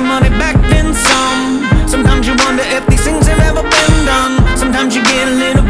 money back, then some. Sometimes you wonder if these things have ever been done. Sometimes you get a little